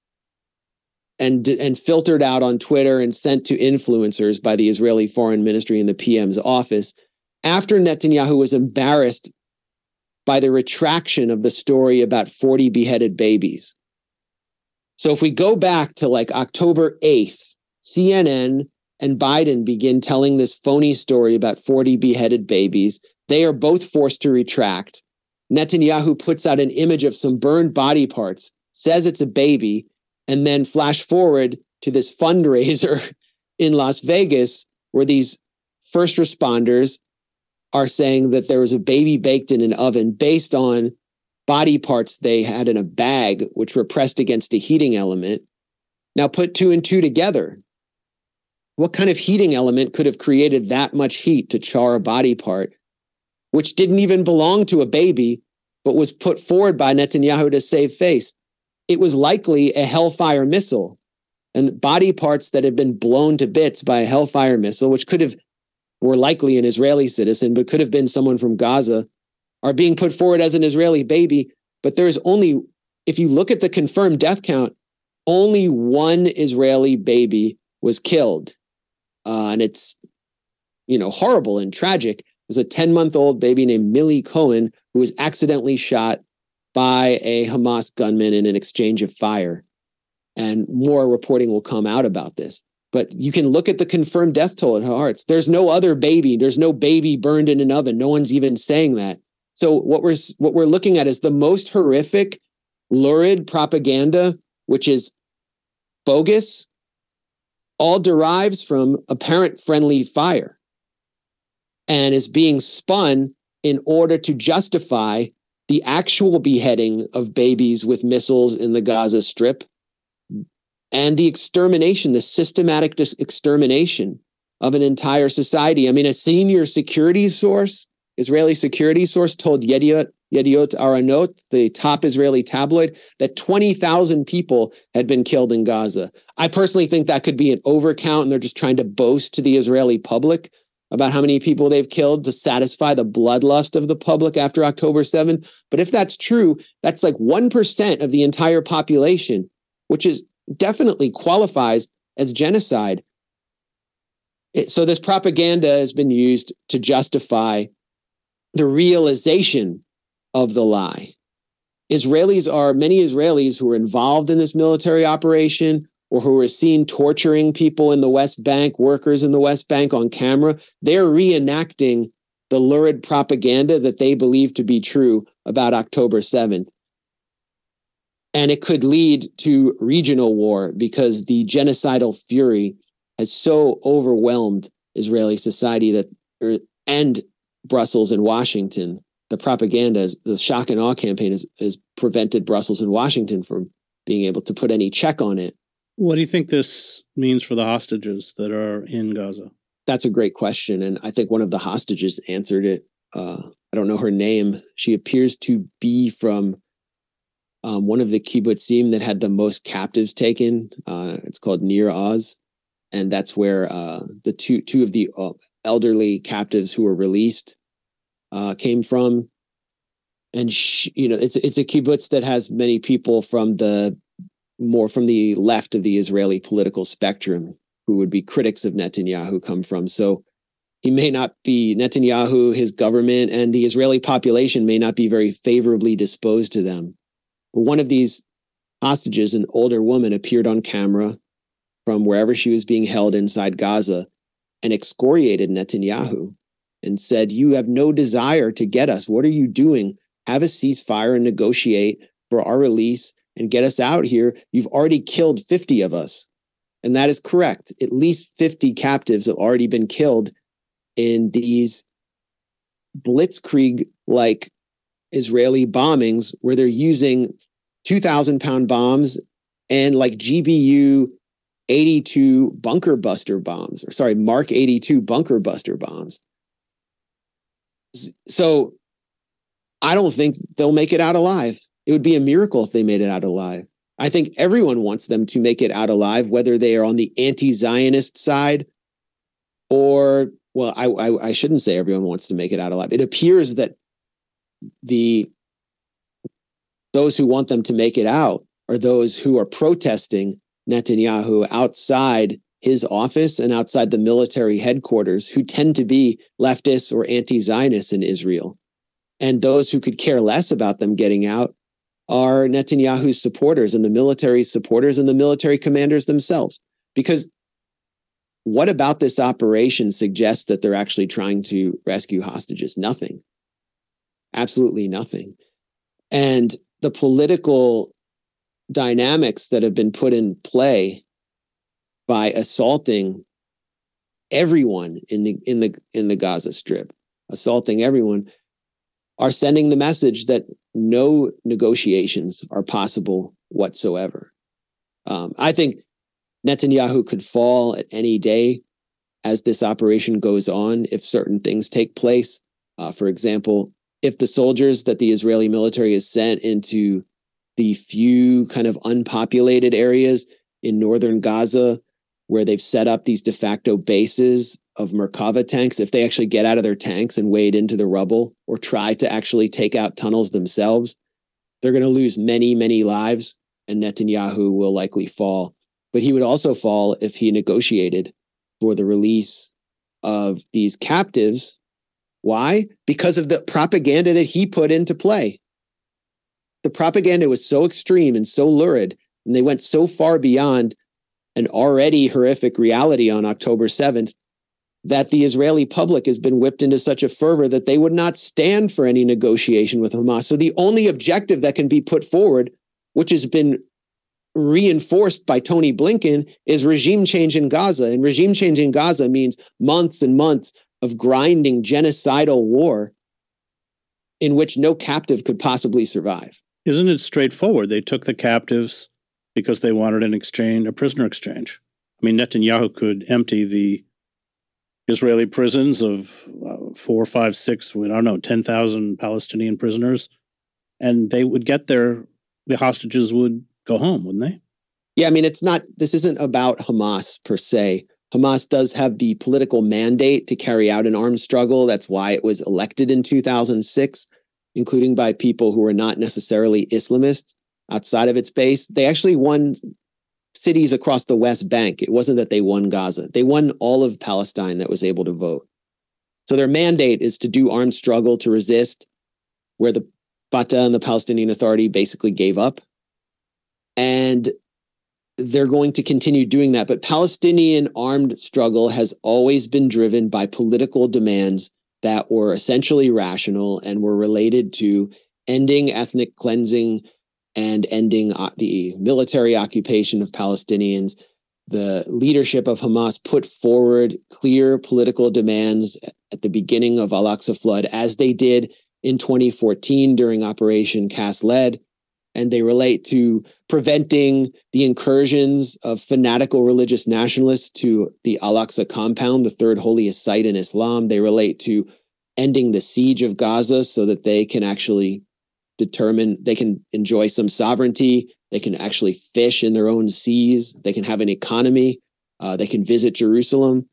and, and filtered out on Twitter and sent to influencers by the Israeli Foreign Ministry and the P M's office after Netanyahu was embarrassed by the retraction of the story about forty beheaded babies. So if we go back to like October eighth, C N N and Biden begin telling this phony story about forty beheaded babies. They are both forced to retract. Netanyahu puts out an image of some burned body parts, says it's a baby, and then flash forward to this fundraiser in Las Vegas where these first responders are saying that there was a baby baked in an oven based on body parts they had in a bag, which were pressed against a heating element. Now put two and two together. What kind of heating element could have created that much heat to char a body part, which didn't even belong to a baby, but was put forward by Netanyahu to save face? It was likely a Hellfire missile, and body parts that had been blown to bits by a Hellfire missile, which could have were likely an Israeli citizen, but could have been someone from Gaza, are being put forward as an Israeli baby. But there's only, if you look at the confirmed death count, only one Israeli baby was killed. Uh, and it's, you know, horrible and tragic. There's a ten-month-old baby named Millie Cohen who was accidentally shot by a Hamas gunman in an exchange of fire. And more reporting will come out about this. But you can look at the confirmed death toll at Haaretz. There's no other baby. There's no baby burned in an oven. No one's even saying that. So what we're what we're looking at is the most horrific, lurid propaganda, which is bogus, all derives from apparent friendly fire and is being spun in order to justify the actual beheading of babies with missiles in the Gaza Strip and the extermination, the systematic dis- extermination of an entire society. I mean, a senior security source, Israeli security source, told Yediot, Yediot Aharonot, the top Israeli tabloid, that twenty thousand people had been killed in Gaza. I personally think that could be an overcount, and they're just trying to boast to the Israeli public about how many people they've killed to satisfy the bloodlust of the public after October seventh. But if that's true, that's like one percent of the entire population, which is definitely qualifies as genocide. It, so this propaganda has been used to justify the realization of the lie. Israelis are, many Israelis who are involved in this military operation or who are seen torturing people in the West Bank, workers in the West Bank on camera, they're reenacting the lurid propaganda that they believe to be true about October seventh. And it could lead to regional war because the genocidal fury has so overwhelmed Israeli society that, and Brussels and Washington, the propaganda, the shock and awe campaign has, has prevented Brussels and Washington from being able to put any check on it. What do you think this means for the hostages that are in Gaza? That's a great question. And I think one of the hostages answered it. Uh, I don't know her name. She appears to be from Um, one of the kibbutzim that had the most captives taken. Uh, it's called Nir Oz. And that's where uh, the two two of the uh, elderly captives who were released uh, came from. And, she, you know, it's it's a kibbutz that has many people from the more from the left of the Israeli political spectrum who would be critics of Netanyahu come from. So he may not be, Netanyahu, his government, and the Israeli population may not be very favorably disposed to them. One of these hostages, an older woman, appeared on camera from wherever she was being held inside Gaza and excoriated Netanyahu and said, "You have no desire to get us. What are you doing? Have a ceasefire and negotiate for our release and get us out here. You've already killed fifty of us." And that is correct. At least fifty captives have already been killed in these blitzkrieg-like Israeli bombings where they're using two thousand pound bombs and like G B U eighty-two bunker buster bombs, or sorry, Mark eighty-two bunker buster bombs. So I don't think they'll make it out alive. It would be a miracle if they made it out alive. I think everyone wants them to make it out alive, whether they are on the anti-Zionist side or, well, I, I, I shouldn't say everyone wants to make it out alive. It appears that the those who want them to make it out are those who are protesting Netanyahu outside his office and outside the military headquarters, who tend to be leftists or anti-Zionists in Israel. And those who could care less about them getting out are Netanyahu's supporters and the military supporters and the military commanders themselves. Because what about this operation suggests that they're actually trying to rescue hostages? Nothing. Absolutely nothing. And the political dynamics that have been put in play by assaulting everyone in the in the in the Gaza Strip, assaulting everyone, are sending the message that no negotiations are possible whatsoever. Um, I think Netanyahu could fall at any day as this operation goes on if certain things take place. Uh, for example, if the soldiers that the Israeli military has sent into the few kind of unpopulated areas in northern Gaza where they've set up these de facto bases of Merkava tanks, if they actually get out of their tanks and wade into the rubble or try to actually take out tunnels themselves, they're going to lose many, many lives, and Netanyahu will likely fall. But he would also fall if he negotiated for the release of these captives Why? Because of the propaganda that he put into play. The propaganda was so extreme and so lurid, and they went so far beyond an already horrific reality on October seventh, that the Israeli public has been whipped into such a fervor that they would not stand for any negotiation with Hamas. So the only objective that can be put forward, which has been reinforced by Tony Blinken, is regime change in Gaza. And regime change in Gaza means months and months of grinding genocidal war in which no captive could possibly survive. Isn't it straightforward? They took the captives because they wanted an exchange, a prisoner exchange. I mean, Netanyahu could empty the Israeli prisons of uh, four, five, six, I don't know, ten thousand Palestinian prisoners, and they would get their, the hostages would go home, wouldn't they? Yeah, I mean, it's not, this isn't about Hamas per se. Hamas does have the political mandate to carry out an armed struggle. That's why it was elected in two thousand six, including by people who are not necessarily Islamists outside of its base. They actually won cities across the West Bank. It wasn't that they won Gaza. They won all of Palestine that was able to vote. So their mandate is to do armed struggle to resist, where the Fatah and the Palestinian Authority basically gave up. And they're going to continue doing that. But Palestinian armed struggle has always been driven by political demands that were essentially rational and were related to ending ethnic cleansing and ending the military occupation of Palestinians. The leadership of Hamas put forward clear political demands at the beginning of Al-Aqsa flood, as they did in twenty fourteen during Operation Cast Lead. And they relate to preventing the incursions of fanatical religious nationalists to the Al-Aqsa compound, the third holiest site in Islam. They relate to ending the siege of Gaza so that they can actually determine, they can enjoy some sovereignty. They can actually fish in their own seas. They can have an economy. Uh, they can visit Jerusalem.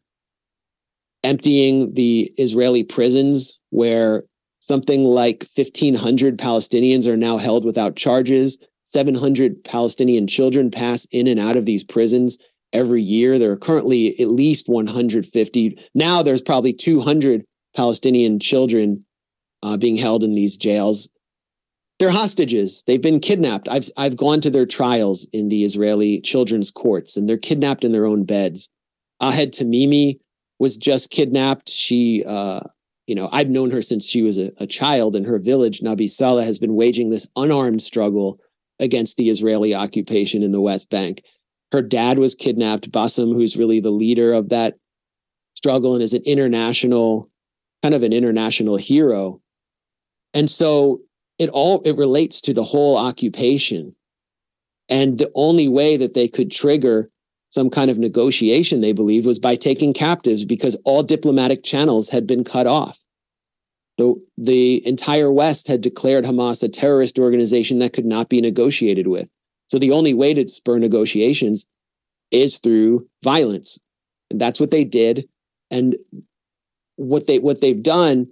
Emptying the Israeli prisons, where something like fifteen hundred Palestinians are now held without charges. seven hundred Palestinian children pass in and out of these prisons every year. There are currently at least one hundred fifty. Now there's probably two hundred Palestinian children uh, being held in these jails. They're hostages. They've been kidnapped. I've I've gone to their trials in the Israeli children's courts, and they're kidnapped in their own beds. Ahed Tamimi was just kidnapped. She, uh, you know, I've known her since she was a, a child, and her village, Nabi Saleh, has been waging this unarmed struggle against the Israeli occupation in the West Bank. Her dad was kidnapped, Bassem, who's really the leader of that struggle and is an international, kind of an international hero. And so it all, it relates to the whole occupation. And the only way that they could trigger some kind of negotiation, they believed, was by taking captives, because all diplomatic channels had been cut off. So the entire West had declared Hamas a terrorist organization that could not be negotiated with. So the only way to spur negotiations is through violence. And that's what they did. And what they what they've done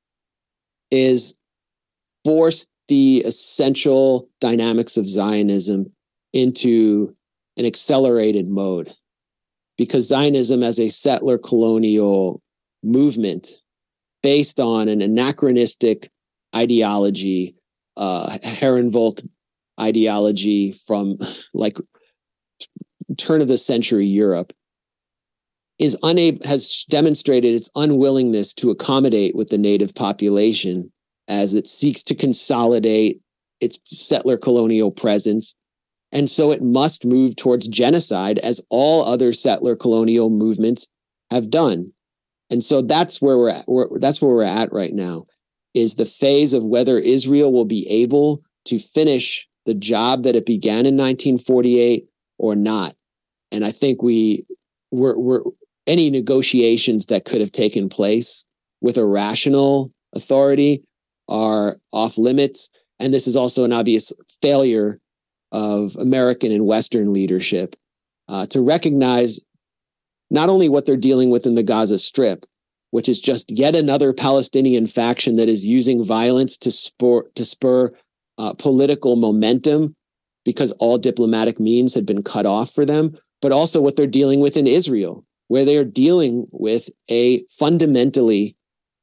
is force the essential dynamics of Zionism into an accelerated mode, because Zionism as a settler colonial movement based on an anachronistic ideology, uh, Herrenvolk ideology from like turn of the century Europe, is unable, has demonstrated its unwillingness to accommodate with the native population as it seeks to consolidate its settler colonial presence. And so it must move towards genocide, as all other settler colonial movements have done. And so that's where we're at. We're, that's where we're at right now, is the phase of whether Israel will be able to finish the job that it began in nineteen forty-eight or not. And I think we we're, we're any negotiations that could have taken place with a rational authority are off limits. And this is also an obvious failure of American and Western leadership uh, to recognize not only what they're dealing with in the Gaza Strip, which is just yet another Palestinian faction that is using violence to spur, to spur uh, political momentum, because all diplomatic means had been cut off for them, but also what they're dealing with in Israel, where they are dealing with a fundamentally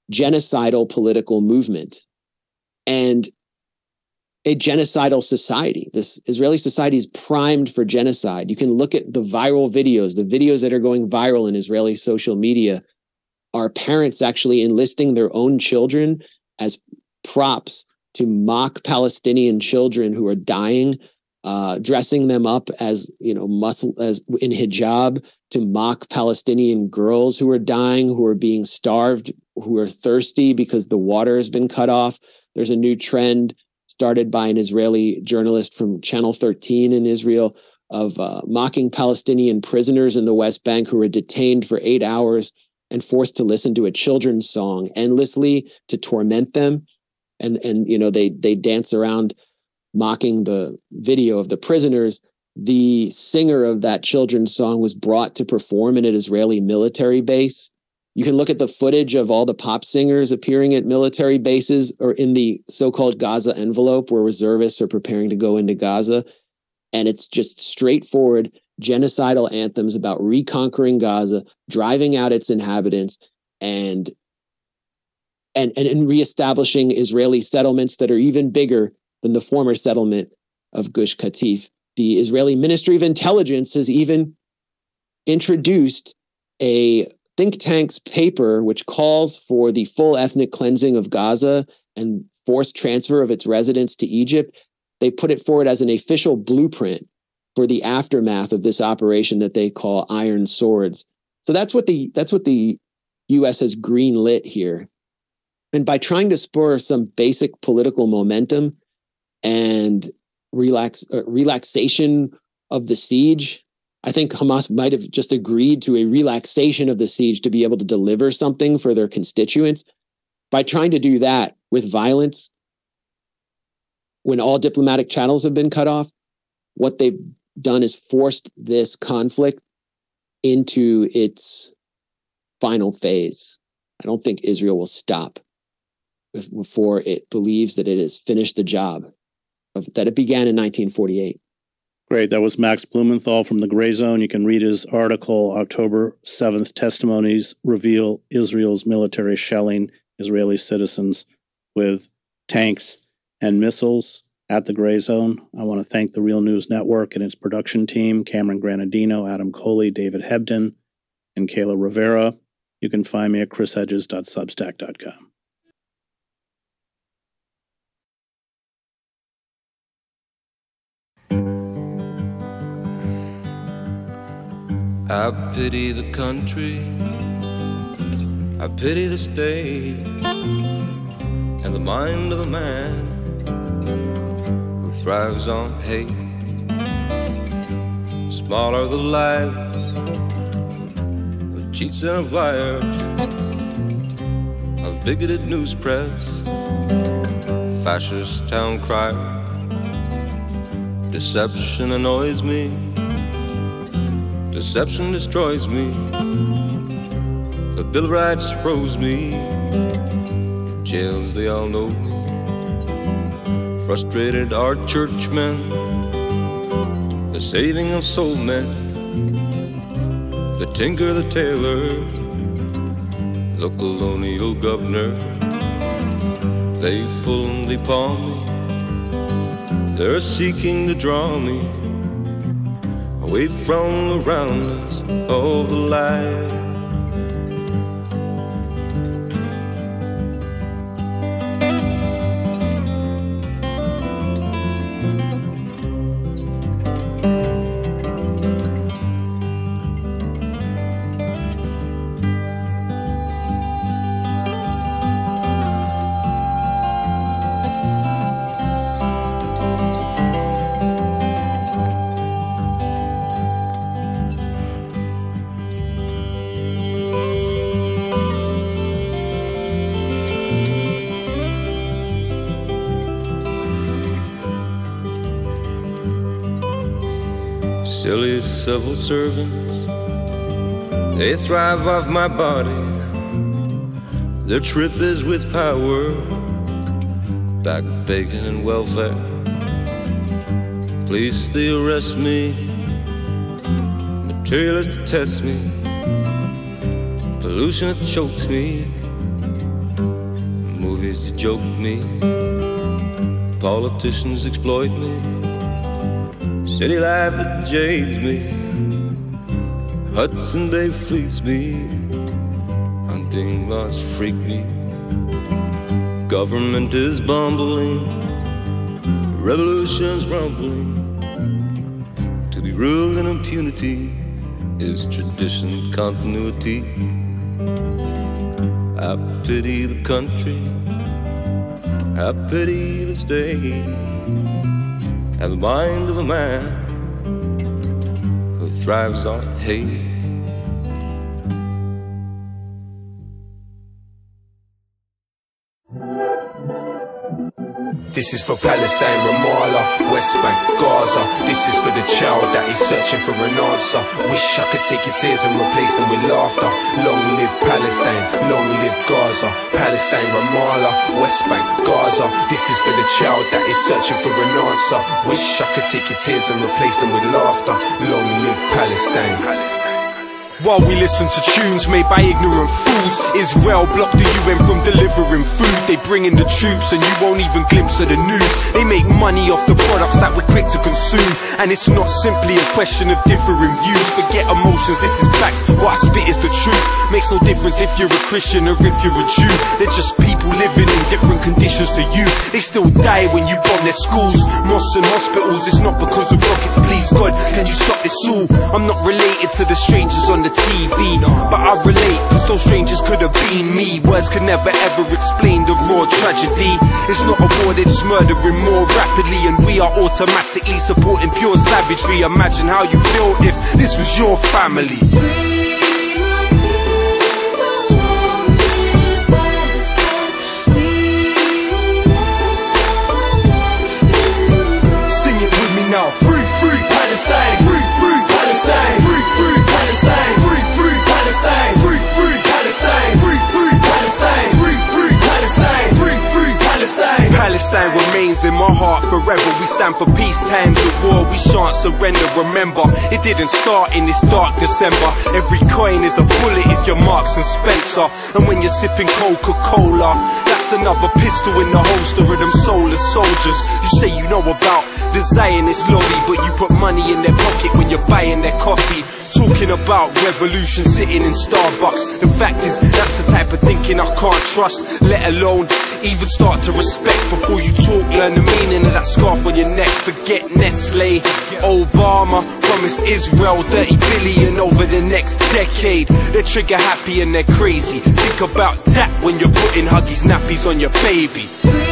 genocidal political movement and a genocidal society. This Israeli society is primed for genocide. You can look at the viral videos. The videos that are going viral in Israeli social media are parents actually enlisting their own children as props to mock Palestinian children who are dying, uh, dressing them up as, you know, muscle as in hijab to mock Palestinian girls who are dying, who are being starved, who are thirsty because the water has been cut off. There's a new trend started by an Israeli journalist from Channel thirteen in Israel of uh, mocking Palestinian prisoners in the West Bank who were detained for eight hours and forced to listen to a children's song endlessly to torment them. And, and you know, they they dance around mocking the video of the prisoners. The singer of that children's song was brought to perform in an Israeli military base. You can look at the footage of all the pop singers appearing at military bases or in the so-called Gaza envelope where reservists are preparing to go into Gaza. And it's just straightforward genocidal anthems about reconquering Gaza, driving out its inhabitants, and and and, and reestablishing Israeli settlements that are even bigger than the former settlement of Gush Katif. The Israeli Ministry of Intelligence has even introduced a think tank's paper which calls for the full ethnic cleansing of Gaza and forced transfer of its residents to Egypt. They put it forward as an official blueprint for the aftermath of this operation that they call Iron Swords. So that's what the that's what the U S has green lit here. And by trying to spur some basic political momentum and relax uh, relaxation of the siege, I think Hamas might have just agreed to a relaxation of the siege to be able to deliver something for their constituents. By trying to do that with violence, when all diplomatic channels have been cut off, what they've done is forced this conflict into its final phase. I don't think Israel will stop before it believes that it has finished the job of, that it began in nineteen forty-eight. Great. That was Max Blumenthal from the Gray Zone. You can read his article, October seventh, Testimonies Reveal Israel's Military Shelling Israeli Citizens with Tanks and Missiles, at the Gray Zone. I want to thank the Real News Network and its production team, Cameron Granadino, Adam Coley, David Hebden, and Kayla Rivera. You can find me at chris hedges dot substack dot com. I pity the country, I pity the state, and the mind of a man who thrives on hate. Small are the lives of cheats and of liars, of bigoted news press, fascist town crier. Deception annoys me, deception destroys me. The Bill of Rights froze me, in jails they all know me. Frustrated are churchmen, the saving of soul men, the tinker, the tailor, the colonial governor. They pull and they pawn me, they're seeking to draw me away from the roundness of the light. Silly civil servants, they thrive off my body. Their trip is with power, back bacon and welfare. Police, they arrest me, materialists test me, pollution it chokes me, Movies that joke me, politicians exploit me, city life that jades me, Hudson Bay fleece me, hunting laws freak me, government is bumbling, revolution's rumbling, to be ruled in impunity is tradition, continuity. I pity the country, I pity the state, and the mind of a man who thrives on hate. This is for Palestine, Ramallah, West Bank, Gaza. This is for the child that is searching for an answer. Wish I could take your tears and replace them with laughter. Long live Palestine, long live Gaza. Palestine, Ramallah, West Bank, Gaza. This is for the child that is searching for an answer. Wish I could take your tears and replace them with laughter. Long live Palestine. While we listen to tunes made by ignorant fools, Israel blocked the U N from delivering food. They bring in the troops and you won't even glimpse of the news. They make money off the products that we're quick to consume, and it's not simply a question of differing views. Forget emotions, this is facts, what I spit is the truth. Makes no difference if you're a Christian or if you're a Jew. They're just people living in different conditions to you. They still die when you bomb their schools, mosques and hospitals. It's not because of rockets, please God, can you stop this all? I'm not related to the strangers on the T V, but I relate, cause those strangers could have been me. Words could never ever explain the raw tragedy. It's not a war, they're just murdering more rapidly, and we are automatically supporting pure savagery. Imagine how you feel if this was your family. Sing it with me now. Free, free Palestine. Free, free Palestine. Free, free Palestine. Free, free Palestine. Free, free Palestine. Free, free Palestine. Free, free Palestine. Free, free Palestine. Palestine remains in my heart forever. We stand for peace, times of war. We shan't surrender. Remember, it didn't start in this dark December. Every coin is a bullet if you're Marks and Spencer. And when you're sipping Coca-Cola, that's another pistol in the holster of them soulless soldiers. You say you know about the Zionist lobby, but you put money in their pocket when you're buying their coffee. Talking about revolution sitting in Starbucks. The fact is, that's the type of thinking I can't trust, let alone even start to respect. Before you talk, learn the meaning of that scarf on your neck. Forget Nestle. Obama promised Israel thirty billion over the next decade. They're trigger happy and they're crazy. Think about that when you're putting Huggies nappies on your baby.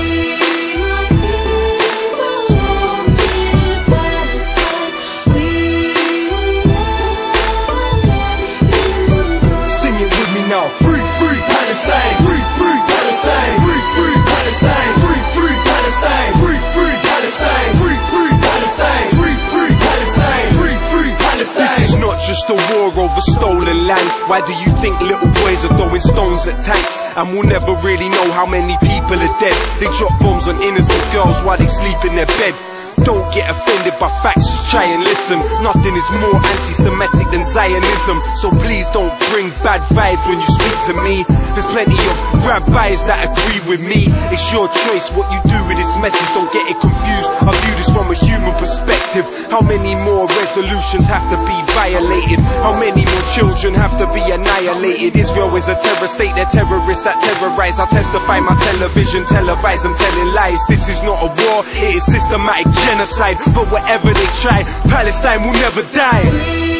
Now. Free, free Palestine. Free, free Palestine. Free, free Palestine. Free, free Palestine. Free, free Palestine. Free, free Palestine. Free, free Palestine. Free, free Palestine. This is not just a war over stolen land. Why do you think little boys are throwing stones at tanks? And we'll never really know how many people are dead. They drop bombs on innocent girls while they sleep in their bed. Don't get offended by facts, just try and listen. Nothing is more anti-Semitic than Zionism, so please don't bring bad vibes when you speak to me. There's plenty of rabbis that agree with me. It's your choice what you do with this message, don't get it confused. I view this from a human perspective. How many more resolutions have to be violated? How many more children have to be annihilated? Israel is a terror state, they're terrorists that terrorize. I testify my television, televise, I'm telling lies. This is not a war, it is systematic genocide. But whatever they try, Palestine will never die.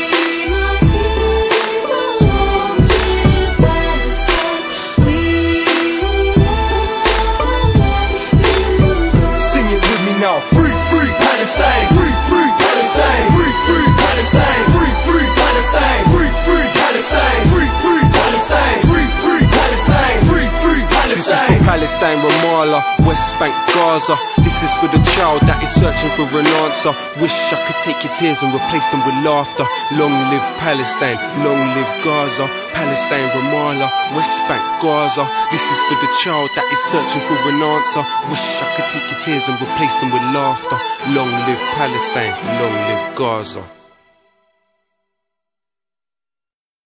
Sing it with me now. Free, free Palestine. Free, free Palestine. Free, free Palestine. Free, free Palestine. Free, free Palestine. Free, free Palestine. Free, free Palestine. Free, free Palestine. This is for Palestine, Ramallah, West Bank, Gaza. This is for the child that is searching for an answer. Wish I could take your tears and replace them with laughter. Long live Palestine, long live Gaza. Palestine, Ramallah, West Bank, Gaza. This is for the child that is searching for an answer. Wish I could take your tears and replace them with laughter. Long live Palestine, long live Gaza.